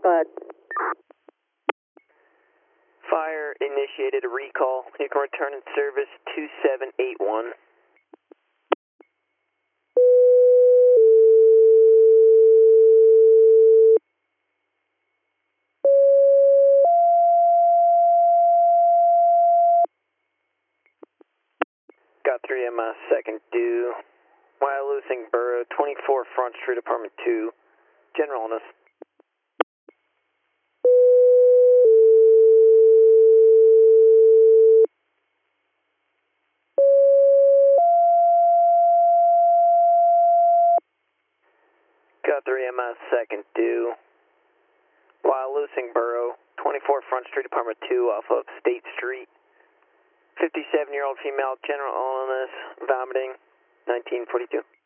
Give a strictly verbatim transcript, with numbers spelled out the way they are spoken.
Go ahead. Fire initiated a recall. You can return in service two seven eight one. Got three M S second due. Wyalusing Borough, twenty-four Front Street, Apartment two. General on us. Got three M S second due. Wyalusing Borough, twenty-four Front Street, Apartment two, off of State Street. fifty-seven-year-old female, general illness, vomiting, nineteen forty-two.